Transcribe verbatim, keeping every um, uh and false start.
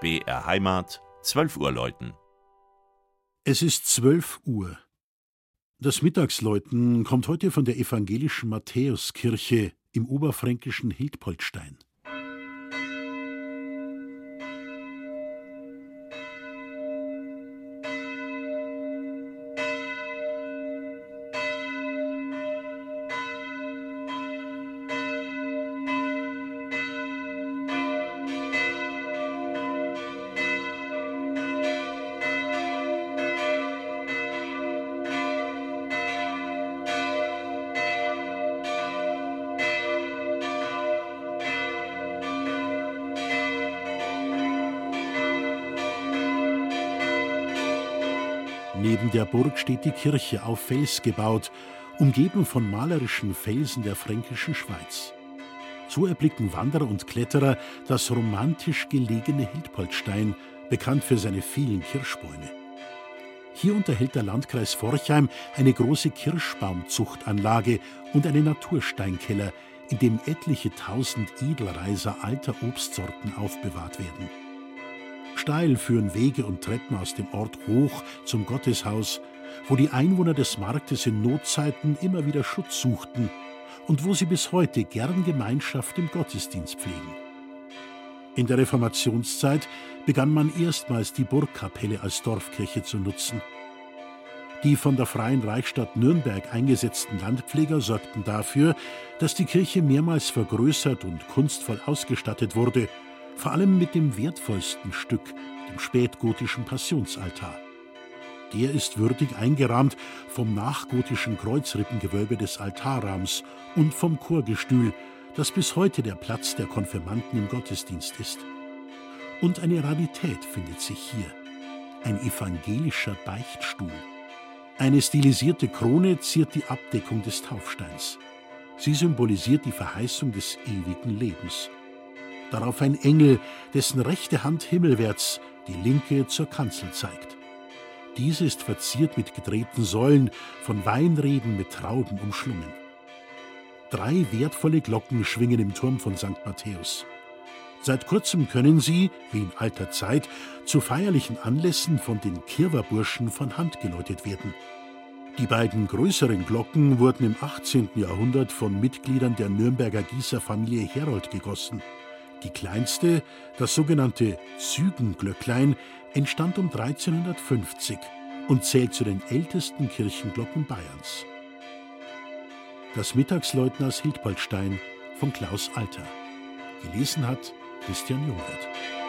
B R Heimat, zwölf Uhr läuten. Es ist zwölf Uhr. Das Mittagsläuten kommt heute von der evangelischen Matthäuskirche im oberfränkischen Hildpoldstein. Neben der Burg steht die Kirche auf Fels gebaut, umgeben von malerischen Felsen der fränkischen Schweiz. So erblicken Wanderer und Kletterer das romantisch gelegene Hildpoldstein, bekannt für seine vielen Kirschbäume. Hier unterhält der Landkreis Forchheim eine große Kirschbaumzuchtanlage und einen Natursteinkeller, in dem etliche tausend Edelreiser alter Obstsorten aufbewahrt werden. Steil führen Wege und Treppen aus dem Ort hoch zum Gotteshaus, wo die Einwohner des Marktes in Notzeiten immer wieder Schutz suchten und wo sie bis heute gern Gemeinschaft im Gottesdienst pflegen. In der Reformationszeit begann man erstmals die Burgkapelle als Dorfkirche zu nutzen. Die von der Freien Reichsstadt Nürnberg eingesetzten Landpfleger sorgten dafür, dass die Kirche mehrmals vergrößert und kunstvoll ausgestattet wurde, vor allem mit dem wertvollsten Stück, dem spätgotischen Passionsaltar. Der ist würdig eingerahmt vom nachgotischen Kreuzrippengewölbe des Altarrahmens und vom Chorgestühl, das bis heute der Platz der Konfirmanden im Gottesdienst ist. Und eine Rarität findet sich hier: ein evangelischer Beichtstuhl. Eine stilisierte Krone ziert die Abdeckung des Taufsteins. Sie symbolisiert die Verheißung des ewigen Lebens. Darauf ein Engel, dessen rechte Hand himmelwärts, die linke zur Kanzel zeigt. Diese ist verziert mit gedrehten Säulen, von Weinreben mit Trauben umschlungen. Drei wertvolle Glocken schwingen im Turm von Sankt Matthäus. Seit kurzem können sie, wie in alter Zeit, zu feierlichen Anlässen von den Kirwerburschen von Hand geläutet werden. Die beiden größeren Glocken wurden im achtzehnten Jahrhundert von Mitgliedern der Nürnberger Gießerfamilie Herold gegossen. Die kleinste, das sogenannte Zügenglöcklein, entstand um dreizehnhundertfünfzig und zählt zu den ältesten Kirchenglocken Bayerns. Das Mittagsläuten aus Hildpoldstein von Klaus Alter. Gelesen hat Christian Jungwirth.